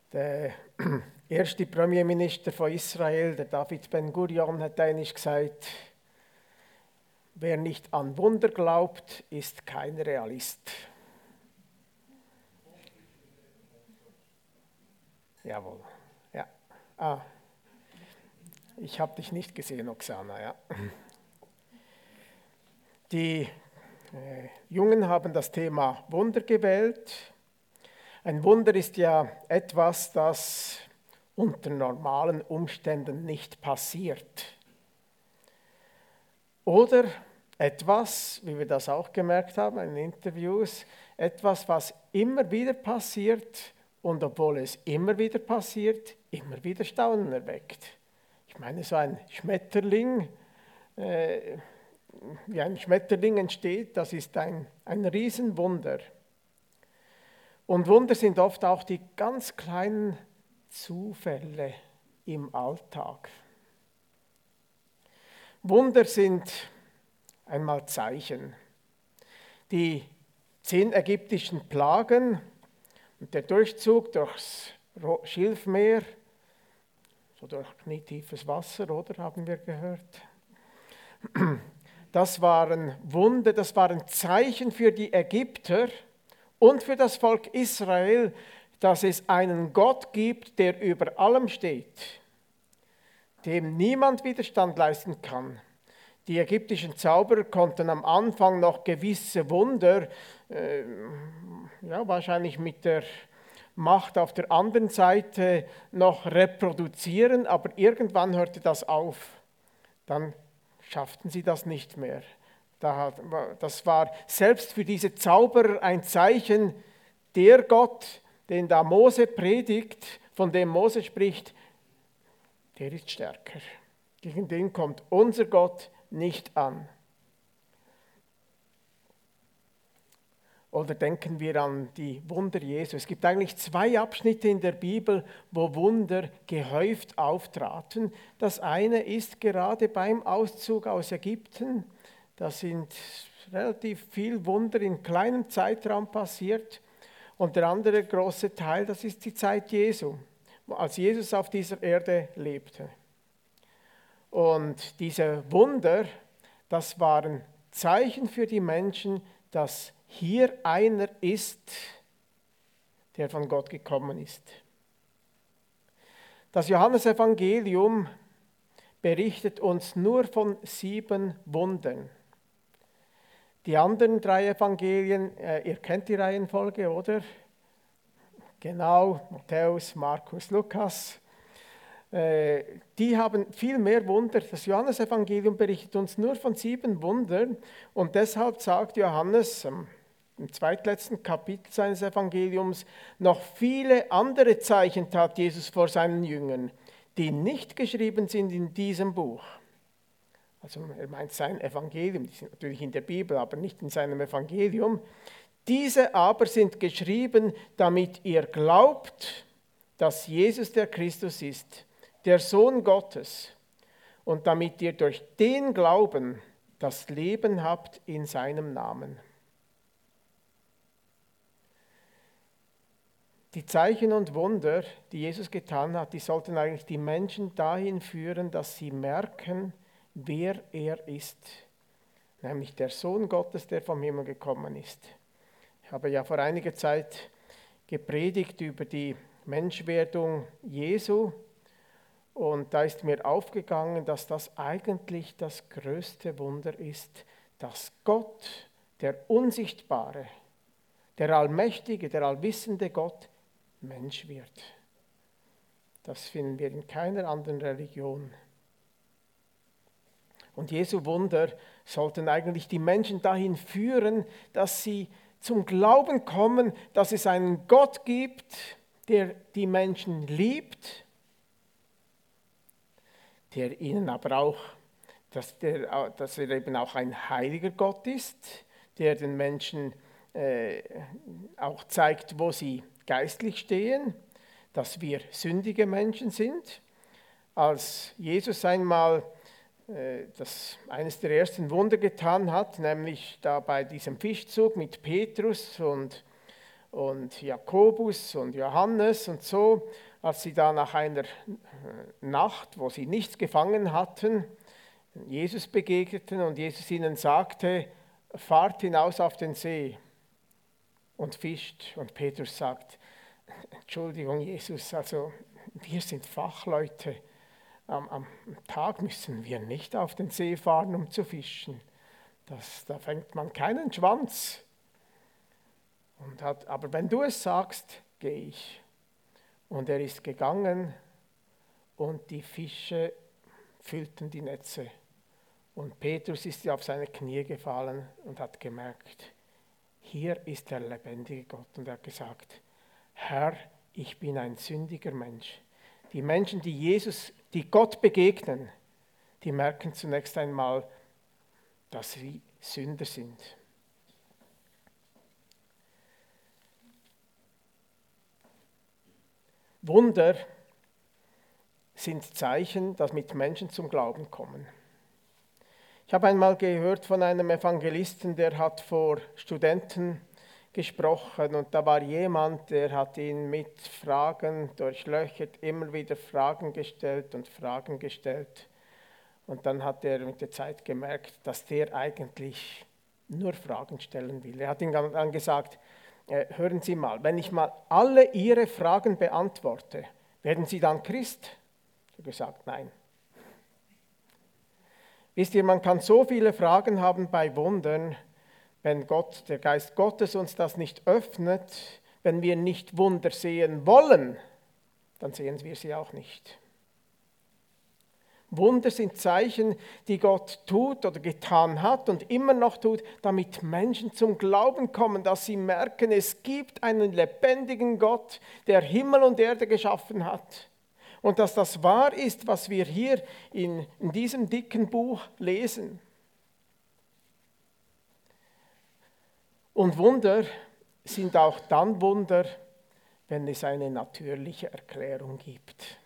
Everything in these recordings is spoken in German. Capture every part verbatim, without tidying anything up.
Der erste Premierminister von Israel, der David Ben-Gurion, hat einmal gesagt, wer nicht an Wunder glaubt, ist kein Realist. Jawohl. Ja. Ah. Ich habe dich nicht gesehen, Oksana. Ja. Die äh, Jungen haben das Thema Wunder gewählt. Ein Wunder ist ja etwas, das unter normalen Umständen nicht passiert. Oder etwas, wie wir das auch gemerkt haben in Interviews, etwas, was immer wieder passiert und obwohl es immer wieder passiert, immer wieder Staunen erweckt. Ich meine, so ein Schmetterling, äh, wie ein Schmetterling entsteht, das ist ein, ein Riesenwunder. Und Wunder sind oft auch die ganz kleinen Zufälle im Alltag. Wunder sind einmal Zeichen. Die zehn ägyptischen Plagen und der Durchzug durchs Schilfmeer, so durch knietiefes Wasser, oder, haben wir gehört. Das waren Wunder, das waren Zeichen für die Ägypter und für das Volk Israel, dass es einen Gott gibt, der über allem steht, dem niemand Widerstand leisten kann. Die ägyptischen Zauberer konnten am Anfang noch gewisse Wunder, äh, ja, wahrscheinlich mit der Macht auf der anderen Seite noch reproduzieren, aber irgendwann hörte das auf. Dann schafften sie das nicht mehr. Das war selbst für diese Zauberer ein Zeichen, der Gott, den da Mose predigt, von dem Mose spricht, der ist stärker. Gegen den kommt unser Gott nicht an. Oder denken wir an die Wunder Jesu. Es gibt eigentlich zwei Abschnitte in der Bibel, wo Wunder gehäuft auftraten. Das eine ist gerade beim Auszug aus Ägypten. Da sind relativ viel Wunder in kleinem Zeitraum passiert. Und der andere große Teil, das ist die Zeit Jesu, als Jesus auf dieser Erde lebte. Und diese Wunder, das waren Zeichen für die Menschen, dass hier einer ist, der von Gott gekommen ist. Das Johannesevangelium berichtet uns nur von sieben Wundern. Die anderen drei Evangelien, äh, ihr kennt die Reihenfolge, oder? Genau, Matthäus, Markus, Lukas. Äh, die haben viel mehr Wunder. Das Johannesevangelium berichtet uns nur von sieben Wundern. Und deshalb sagt Johannes ähm, im zweitletzten Kapitel seines Evangeliums, noch viele andere Zeichen tat Jesus vor seinen Jüngern, die nicht geschrieben sind in diesem Buch. Also er meint sein Evangelium, die sind natürlich in der Bibel, aber nicht in seinem Evangelium. Diese aber sind geschrieben, damit ihr glaubt, dass Jesus der Christus ist, der Sohn Gottes, und damit ihr durch den Glauben das Leben habt in seinem Namen. Die Zeichen und Wunder, die Jesus getan hat, die sollten eigentlich die Menschen dahin führen, dass sie merken, wer er ist, nämlich der Sohn Gottes, der vom Himmel gekommen ist. Ich habe ja vor einiger Zeit gepredigt über die Menschwerdung Jesu und da ist mir aufgegangen, dass das eigentlich das größte Wunder ist, dass Gott, der Unsichtbare, der Allmächtige, der Allwissende Gott, Mensch wird. Das finden wir in keiner anderen Religion. Und Jesu Wunder sollten eigentlich die Menschen dahin führen, dass sie zum Glauben kommen, dass es einen Gott gibt, der die Menschen liebt, der ihnen aber auch, dass, der, dass er eben auch ein heiliger Gott ist, der den Menschen äh, auch zeigt, wo sie geistlich stehen, dass wir sündige Menschen sind. Als Jesus einmal das eines der ersten Wunder getan hat, nämlich da bei diesem Fischzug mit Petrus und, und Jakobus und Johannes und so, als sie da nach einer Nacht, wo sie nichts gefangen hatten, Jesus begegneten und Jesus ihnen sagte, fahrt hinaus auf den See und fischt. Und Petrus sagt, Entschuldigung Jesus, also wir sind Fachleute, am, am Tag müssen wir nicht auf den See fahren, um zu fischen. Das, da fängt man keinen Schwanz. Und hat, aber wenn du es sagst, gehe ich. Und er ist gegangen und die Fische füllten die Netze. Und Petrus ist auf seine Knie gefallen und hat gemerkt, hier ist der lebendige Gott. Und er hat gesagt, Herr, ich bin ein sündiger Mensch. Die Menschen, die Jesus, die Gott begegnen, die merken zunächst einmal, dass sie Sünder sind. Wunder sind Zeichen, dass mit Menschen zum Glauben kommen. Ich habe einmal gehört von einem Evangelisten, der hat vor Studenten gesprochen und da war jemand, der hat ihn mit Fragen durchlöchert, immer wieder Fragen gestellt und Fragen gestellt. Und dann hat er mit der Zeit gemerkt, dass der eigentlich nur Fragen stellen will. Er hat ihm dann gesagt, äh, hören Sie mal, wenn ich mal alle Ihre Fragen beantworte, werden Sie dann Christ? Er hat gesagt, nein. Wisst ihr, man kann so viele Fragen haben bei Wundern, wenn Gott, der Geist Gottes uns das nicht öffnet, wenn wir nicht Wunder sehen wollen, dann sehen wir sie auch nicht. Wunder sind Zeichen, die Gott tut oder getan hat und immer noch tut, damit Menschen zum Glauben kommen, dass sie merken, es gibt einen lebendigen Gott, der Himmel und Erde geschaffen hat. Und dass das wahr ist, was wir hier in, in diesem dicken Buch lesen. Und Wunder sind auch dann Wunder, wenn es eine natürliche Erklärung gibt.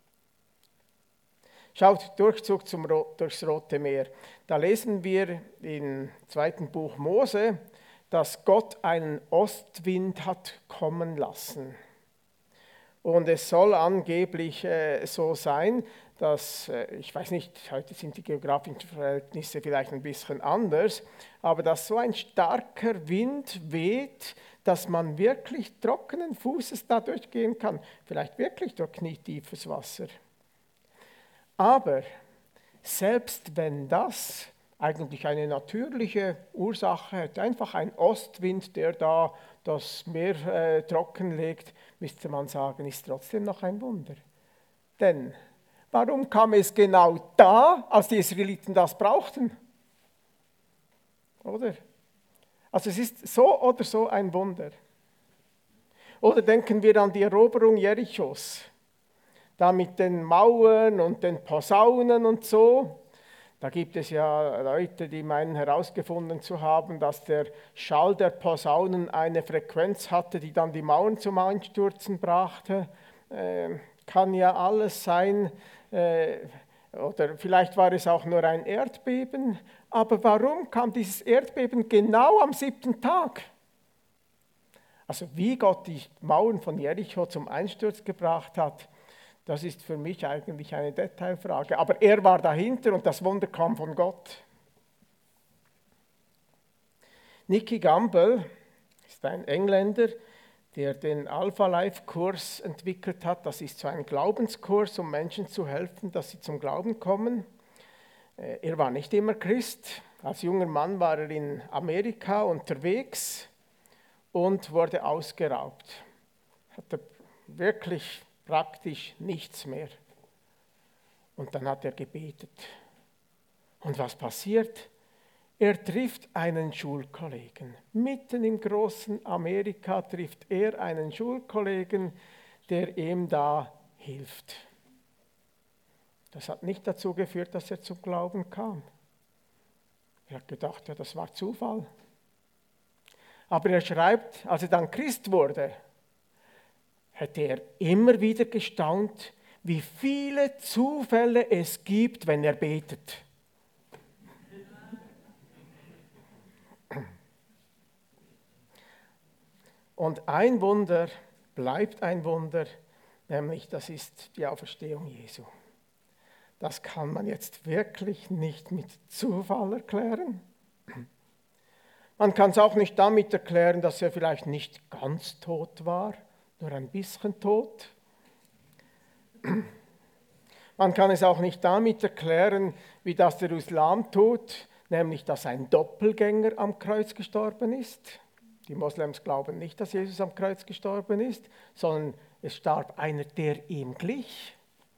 Schaut, Durchzug zum, durchs Rote Meer. Da lesen wir im zweiten Buch Mose, dass Gott einen Ostwind hat kommen lassen. Und es soll angeblich äh, so sein, dass, äh, ich weiß nicht, heute sind die geografischen Verhältnisse vielleicht ein bisschen anders, aber dass so ein starker Wind weht, dass man wirklich trockenen Fußes da durchgehen kann. Vielleicht wirklich durch knietiefes Wasser. Aber selbst wenn das eigentlich eine natürliche Ursache hat, einfach ein Ostwind, der da das Meer äh, trockenlegt, müsste man sagen, ist trotzdem noch ein Wunder. Denn warum kam es genau da, als die Israeliten das brauchten? Oder? Also es ist so oder so ein Wunder. Oder denken wir an die Eroberung Jerichos. Da mit den Mauern und den Posaunen und so. Da gibt es ja Leute, die meinen herausgefunden zu haben, dass der Schall der Posaunen eine Frequenz hatte, die dann die Mauern zum Einstürzen brachte. Äh, kann ja alles sein. Äh, oder vielleicht war es auch nur ein Erdbeben. Aber warum kam dieses Erdbeben genau am siebten Tag? Also wie Gott die Mauern von Jericho zum Einsturz gebracht hat, das ist für mich eigentlich eine Detailfrage. Aber er war dahinter und das Wunder kam von Gott. Nicky Gamble ist ein Engländer, der den Alpha-Life-Kurs entwickelt hat. Das ist so ein Glaubenskurs, um Menschen zu helfen, dass sie zum Glauben kommen. Er war nicht immer Christ. Als junger Mann war er in Amerika unterwegs und wurde ausgeraubt. Hatte wirklich praktisch nichts mehr. Und dann hat er gebetet. Und was passiert? Er trifft einen Schulkollegen. Mitten im großen Amerika trifft er einen Schulkollegen, der ihm da hilft. Das hat nicht dazu geführt, dass er zum Glauben kam. Er hat gedacht, ja, das war Zufall. Aber er schreibt, als er dann Christ wurde, hätte er immer wieder gestaunt, wie viele Zufälle es gibt, wenn er betet. Und ein Wunder bleibt ein Wunder, nämlich das ist die Auferstehung Jesu. Das kann man jetzt wirklich nicht mit Zufall erklären. Man kann es auch nicht damit erklären, dass er vielleicht nicht ganz tot war, nur ein bisschen tot. Man kann es auch nicht damit erklären, wie das der Islam tut, nämlich dass ein Doppelgänger am Kreuz gestorben ist. Die Moslems glauben nicht, dass Jesus am Kreuz gestorben ist, sondern es starb einer, der ihm glich.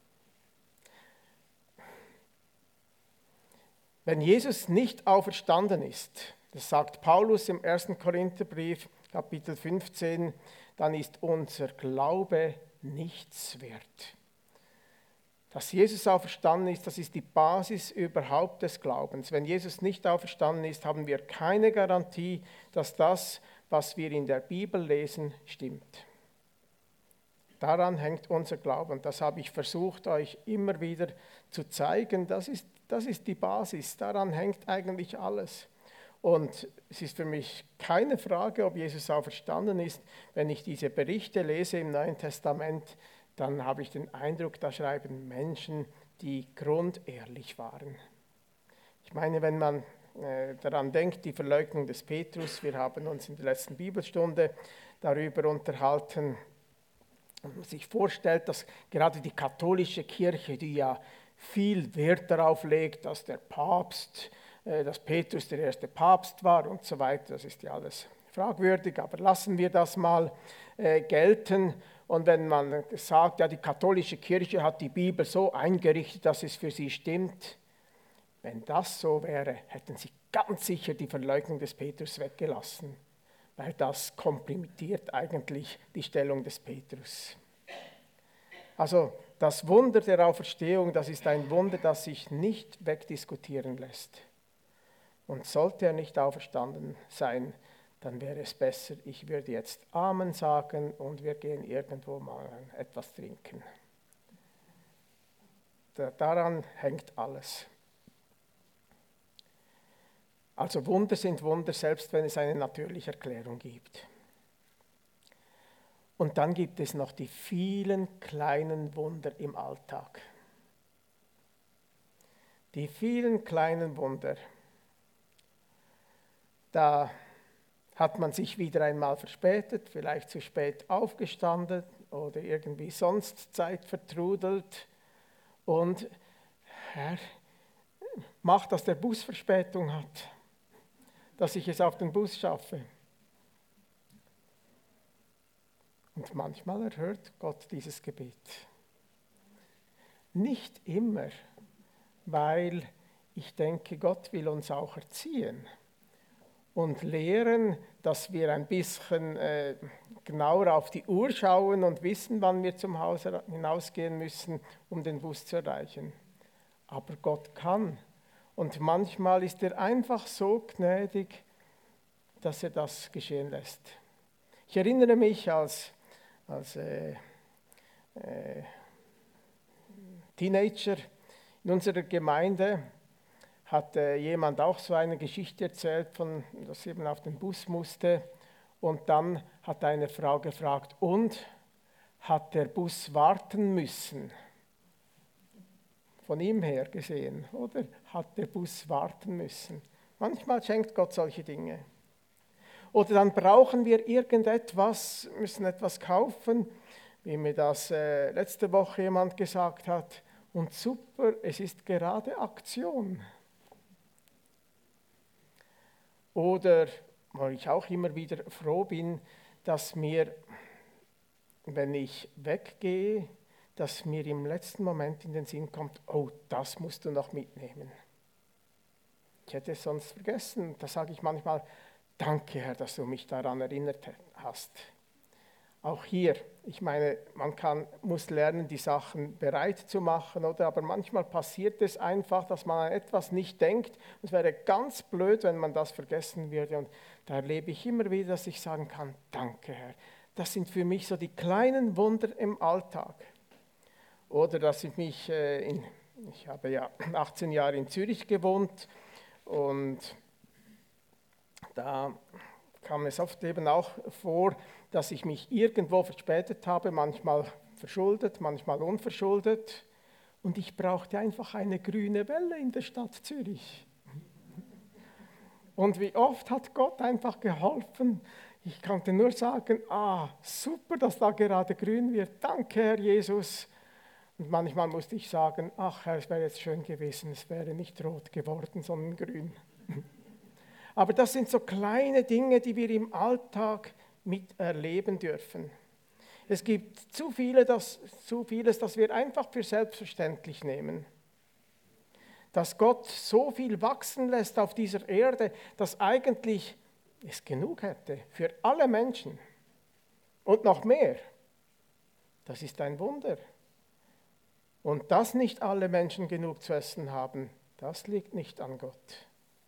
Wenn Jesus nicht auferstanden ist, das sagt Paulus im ersten Korintherbrief, Kapitel fünfzehn, dann ist unser Glaube nichts wert. Dass Jesus auferstanden ist, das ist die Basis überhaupt des Glaubens. Wenn Jesus nicht auferstanden ist, haben wir keine Garantie, dass das, was wir in der Bibel lesen, stimmt. Daran hängt unser Glauben. Das habe ich versucht, euch immer wieder zu zeigen. Das ist, das ist die Basis. Daran hängt eigentlich alles. Und es ist für mich keine Frage, ob Jesus auferstanden ist. Wenn ich diese Berichte lese im Neuen Testament, dann habe ich den Eindruck, da schreiben Menschen, die grundehrlich waren. Ich meine, wenn man äh, daran denkt, die Verleugnung des Petrus, wir haben uns in der letzten Bibelstunde darüber unterhalten, und man sich vorstellt, dass gerade die katholische Kirche, die ja viel Wert darauf legt, dass der Papst, äh, dass Petrus der erste Papst war und so weiter, das ist ja alles fragwürdig, aber lassen wir das mal äh, gelten. Und wenn man sagt, ja, die katholische Kirche hat die Bibel so eingerichtet, dass es für sie stimmt, wenn das so wäre, hätten sie ganz sicher die Verleugnung des Petrus weggelassen, weil das kompromittiert eigentlich die Stellung des Petrus. Also das Wunder der Auferstehung, das ist ein Wunder, das sich nicht wegdiskutieren lässt. Und sollte er nicht auferstanden sein, dann wäre es besser, ich würde jetzt Amen sagen und wir gehen irgendwo mal etwas trinken. Daran hängt alles. Also Wunder sind Wunder, selbst wenn es eine natürliche Erklärung gibt. Und dann gibt es noch die vielen kleinen Wunder im Alltag. Die vielen kleinen Wunder. Da hat man sich wieder einmal verspätet, vielleicht zu spät aufgestanden oder irgendwie sonst Zeit vertrudelt. Und Herr, mach, dass der Bus Verspätung hat, dass ich es auf den Bus schaffe. Und manchmal erhört Gott dieses Gebet. Nicht immer, weil ich denke, Gott will uns auch erziehen und lehren, dass wir ein bisschen äh, genauer auf die Uhr schauen und wissen, wann wir zum Haus hinausgehen müssen, um den Bus zu erreichen. Aber Gott kann. Und manchmal ist er einfach so gnädig, dass er das geschehen lässt. Ich erinnere mich als, als äh, äh, Teenager in unserer Gemeinde, hat äh, jemand auch so eine Geschichte erzählt, von, dass eben auf den Bus musste. Und dann hat eine Frau gefragt, und hat der Bus warten müssen? Von ihm her gesehen, oder hat der Bus warten müssen? Manchmal schenkt Gott solche Dinge. Oder dann brauchen wir irgendetwas, müssen etwas kaufen, wie mir das äh, letzte Woche jemand gesagt hat. Und super, es ist gerade Aktion. Oder, wo ich auch immer wieder froh bin, dass mir, wenn ich weggehe, dass mir im letzten Moment in den Sinn kommt, oh, das musst du noch mitnehmen. Ich hätte es sonst vergessen. Da sage ich manchmal, danke Herr, dass du mich daran erinnert hast. Auch hier, ich meine, man kann, muss lernen, die Sachen bereit zu machen, oder? Aber manchmal passiert es einfach, dass man an etwas nicht denkt. Es wäre ganz blöd, wenn man das vergessen würde. Und da erlebe ich immer wieder, dass ich sagen kann, danke Herr. Das sind für mich so die kleinen Wunder im Alltag. Oder dass ich mich, äh, in, ich habe ja achtzehn Jahre in Zürich gewohnt und da kam es oft eben auch vor, dass ich mich irgendwo verspätet habe, manchmal verschuldet, manchmal unverschuldet. Und ich brauchte einfach eine grüne Welle in der Stadt Zürich. Und wie oft hat Gott einfach geholfen. Ich konnte nur sagen, ah, super, dass da gerade grün wird. Danke, Herr Jesus. Und manchmal musste ich sagen, ach Herr, es wäre jetzt schön gewesen, es wäre nicht rot geworden, sondern grün. Aber das sind so kleine Dinge, die wir im Alltag miterleben dürfen. Es gibt zu, viele, das, zu vieles, das wir einfach für selbstverständlich nehmen. Dass Gott so viel wachsen lässt auf dieser Erde, dass eigentlich es genug hätte für alle Menschen. Und noch mehr. Das ist ein Wunder. Und dass nicht alle Menschen genug zu essen haben, das liegt nicht an Gott.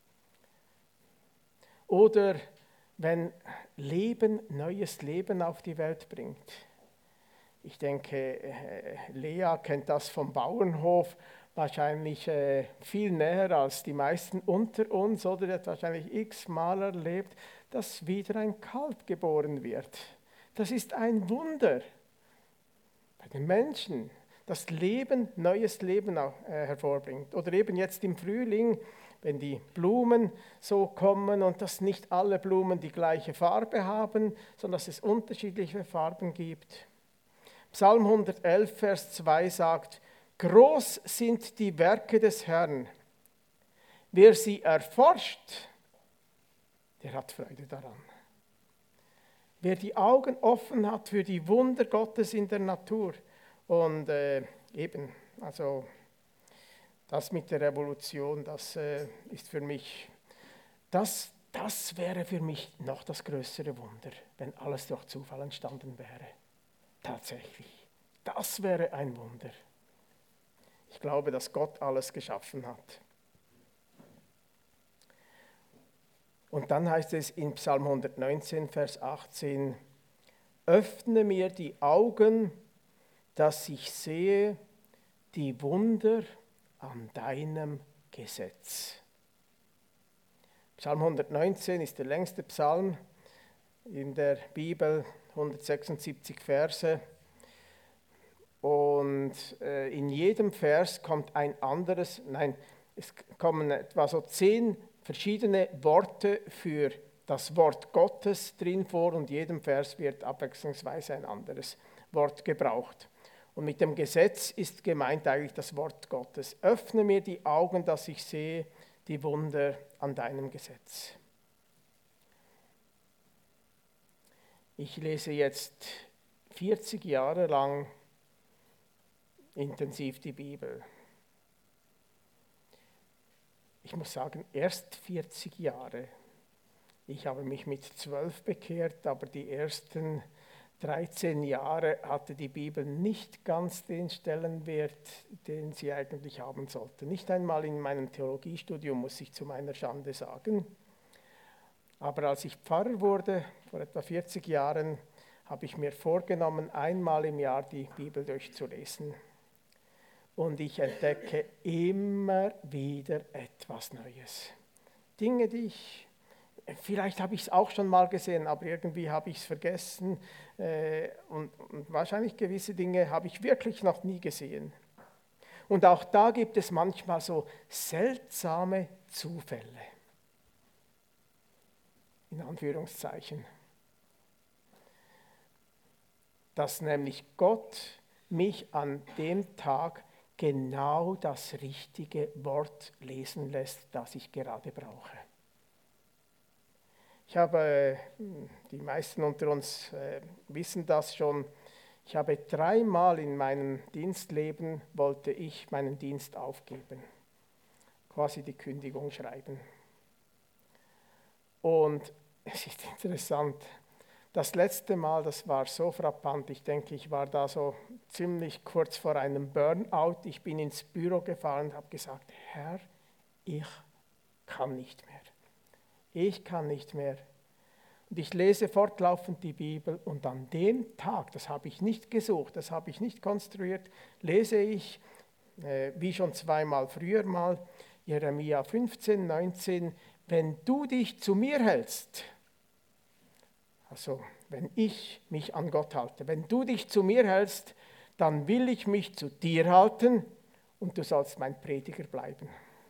Oder wenn Leben neues Leben auf die Welt bringt. Ich denke, Lea kennt das vom Bauernhof wahrscheinlich viel näher als die meisten unter uns, oder? Die hat wahrscheinlich x-mal erlebt, dass wieder ein Kalb geboren wird. Das ist ein Wunder bei den Menschen. Das Leben, neues Leben auch, äh, hervorbringt. Oder eben jetzt im Frühling, wenn die Blumen so kommen und dass nicht alle Blumen die gleiche Farbe haben, sondern dass es unterschiedliche Farben gibt. Psalm hundertelf, Vers zwei sagt, groß sind die Werke des Herrn. Wer sie erforscht, der hat Freude daran. Wer die Augen offen hat für die Wunder Gottes in der Natur. Und äh, eben, also das mit der Revolution, das äh, ist für mich, das, das wäre für mich noch das größere Wunder, wenn alles durch Zufall entstanden wäre. Tatsächlich, das wäre ein Wunder. Ich glaube, dass Gott alles geschaffen hat. Und dann heißt es in Psalm hundertneunzehn, Vers achtzehn, öffne mir die Augen, dass ich sehe die Wunder an deinem Gesetz. Psalm hundertneunzehn ist der längste Psalm in der Bibel, hundertsechsundsiebzig Verse. Und äh, in jedem Vers kommt ein anderes, nein, es kommen etwa so zehn verschiedene Worte für das Wort Gottes drin vor und jedem Vers wird abwechslungsweise ein anderes Wort gebraucht. Und mit dem Gesetz ist gemeint eigentlich das Wort Gottes. Öffne mir die Augen, dass ich sehe die Wunder an deinem Gesetz. Ich lese jetzt vierzig Jahre lang intensiv die Bibel. Ich muss sagen, erst vierzig Jahre. Ich habe mich mit zwölf bekehrt, aber die ersten dreizehn Jahre hatte die Bibel nicht ganz den Stellenwert, den sie eigentlich haben sollte. Nicht einmal in meinem Theologiestudium, muss ich zu meiner Schande sagen. Aber als ich Pfarrer wurde, vor etwa vierzig Jahren, habe ich mir vorgenommen, einmal im Jahr die Bibel durchzulesen. Und ich entdecke immer wieder etwas Neues. Dinge, die ich... Vielleicht habe ich es auch schon mal gesehen, aber irgendwie habe ich es vergessen. Äh, und, und wahrscheinlich gewisse Dinge habe ich wirklich noch nie gesehen. Und auch da gibt es manchmal so seltsame Zufälle. In Anführungszeichen. Dass nämlich Gott mich an dem Tag genau das richtige Wort lesen lässt, das ich gerade brauche. Ich habe, die meisten unter uns äh, wissen das schon, ich habe dreimal in meinem Dienstleben, wollte ich meinen Dienst aufgeben, quasi die Kündigung schreiben. Und es ist interessant, das letzte Mal, das war so frappant, ich denke, ich war da so ziemlich kurz vor einem Burnout, ich bin ins Büro gefahren und habe gesagt, Herr, ich kann nicht mehr. Ich kann nicht mehr. Und ich lese fortlaufend die Bibel und an dem Tag, das habe ich nicht gesucht, das habe ich nicht konstruiert, lese ich, äh, wie schon zweimal früher mal, Jeremia fünfzehn, neunzehn, wenn du dich zu mir hältst, also wenn ich mich an Gott halte. Wenn du dich zu mir hältst, dann will ich mich zu dir halten und du sollst mein Prediger bleiben.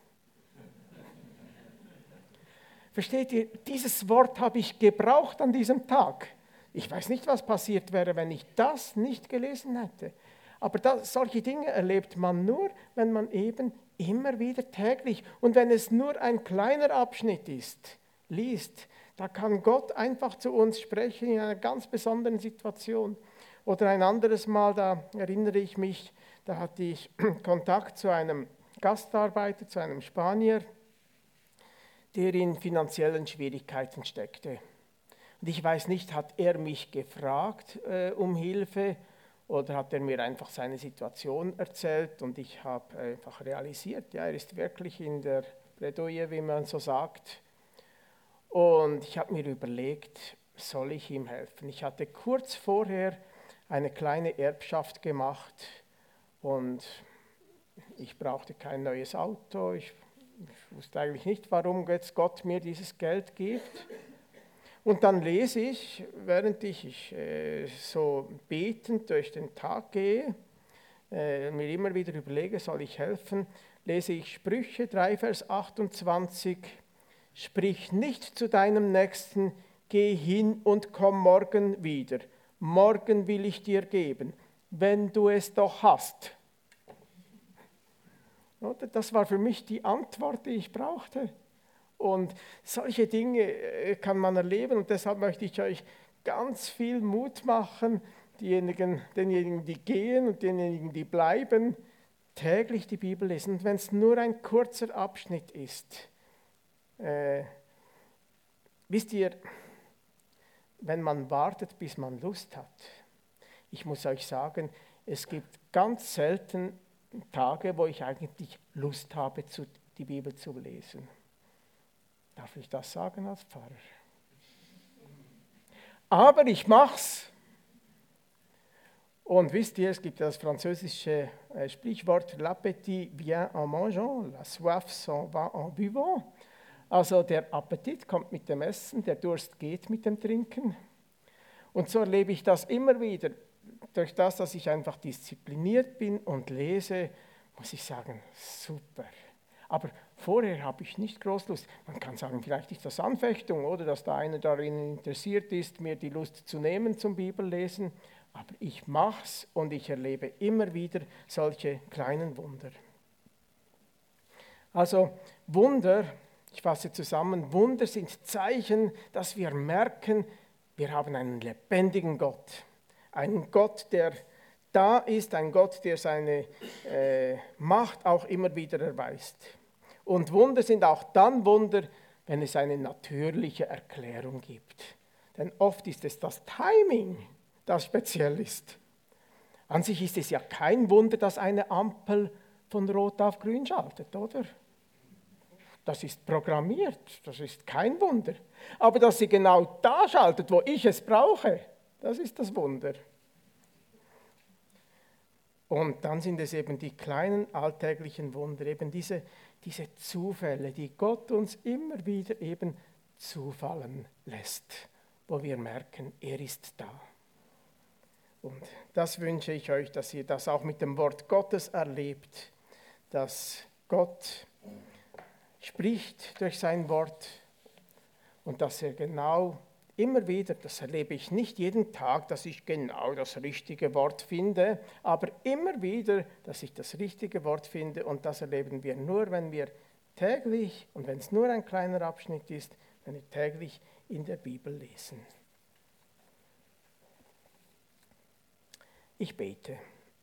Versteht ihr, dieses Wort habe ich gebraucht an diesem Tag. Ich weiß nicht, was passiert wäre, wenn ich das nicht gelesen hätte. Aber das, solche Dinge erlebt man nur, wenn man eben immer wieder täglich und wenn es nur ein kleiner Abschnitt ist, liest, da kann Gott einfach zu uns sprechen in einer ganz besonderen Situation. Oder ein anderes Mal, da erinnere ich mich, da hatte ich Kontakt zu einem Gastarbeiter, zu einem Spanier, der in finanziellen Schwierigkeiten steckte. Und ich weiß nicht, hat er mich gefragt äh, um Hilfe oder hat er mir einfach seine Situation erzählt und ich habe einfach realisiert, ja, er ist wirklich in der Bredouille, wie man so sagt. Und ich habe mir überlegt, soll ich ihm helfen? Ich hatte kurz vorher eine kleine Erbschaft gemacht und ich brauchte kein neues Auto. Ich, ich wusste eigentlich nicht, warum jetzt Gott mir dieses Geld gibt. Und dann lese ich, während ich, ich äh, so betend durch den Tag gehe, äh, mir immer wieder überlege, soll ich helfen, lese ich Sprüche drei, Vers achtundzwanzig, sprich nicht zu deinem Nächsten, geh hin und komm morgen wieder. Morgen will ich dir geben, wenn du es doch hast. Das war für mich die Antwort, die ich brauchte. Und solche Dinge kann man erleben und deshalb möchte ich euch ganz viel Mut machen, diejenigen, denjenigen, die gehen und denjenigen, die bleiben, täglich die Bibel lesen. Und wenn es nur ein kurzer Abschnitt ist, äh, wisst ihr, wenn man wartet, bis man Lust hat, ich muss euch sagen, es gibt ganz selten Tage, wo ich eigentlich Lust habe, die Bibel zu lesen. Darf ich das sagen als Pfarrer? Aber ich mach's. Und wisst ihr, es gibt das französische Sprichwort l'appétit vient en mangeant, la soif s'en va en buvant. Also der Appetit kommt mit dem Essen, der Durst geht mit dem Trinken. Und so erlebe ich das immer wieder. Durch das, dass ich einfach diszipliniert bin und lese, muss ich sagen, super. Aber vorher habe ich nicht groß Lust. Man kann sagen, vielleicht ist das Anfechtung oder dass da einer darin interessiert ist, mir die Lust zu nehmen zum Bibellesen. Aber ich mache es und ich erlebe immer wieder solche kleinen Wunder. Also Wunder, ich fasse zusammen, Wunder sind Zeichen, dass wir merken, wir haben einen lebendigen Gott. Einen Gott, der da ist, ein Gott, der seine äh, Macht auch immer wieder erweist. Und Wunder sind auch dann Wunder, wenn es eine natürliche Erklärung gibt. Denn oft ist es das Timing, das speziell ist. An sich ist es ja kein Wunder, dass eine Ampel von Rot auf Grün schaltet, oder? Das ist programmiert, das ist kein Wunder. Aber dass sie genau da schaltet, wo ich es brauche, das ist das Wunder. Und dann sind es eben die kleinen alltäglichen Wunder, eben diese, diese Zufälle, die Gott uns immer wieder eben zufallen lässt, wo wir merken, er ist da. Und das wünsche ich euch, dass ihr das auch mit dem Wort Gottes erlebt, dass Gott spricht durch sein Wort und dass er genau immer wieder, das erlebe ich nicht jeden Tag, dass ich genau das richtige Wort finde, aber immer wieder, dass ich das richtige Wort finde und das erleben wir nur, wenn wir täglich, und wenn es nur ein kleiner Abschnitt ist, wenn wir täglich in der Bibel lesen. Ich bete.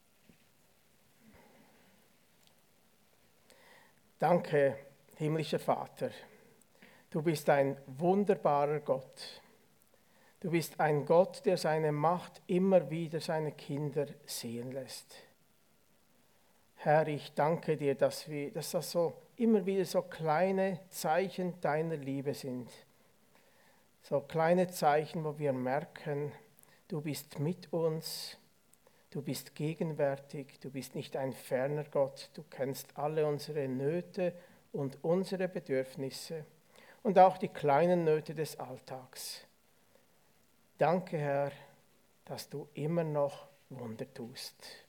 Danke, himmlischer Vater, du bist ein wunderbarer Gott. Du bist ein Gott, der seine Macht immer wieder seine Kinder sehen lässt. Herr, ich danke dir, dass, wir, dass das so immer wieder so kleine Zeichen deiner Liebe sind. So kleine Zeichen, wo wir merken, du bist mit uns, du bist gegenwärtig, du bist nicht ein ferner Gott, du kennst alle unsere Nöte und unsere Bedürfnisse und auch die kleinen Nöte des Alltags. Danke, Herr, dass du immer noch Wunder tust.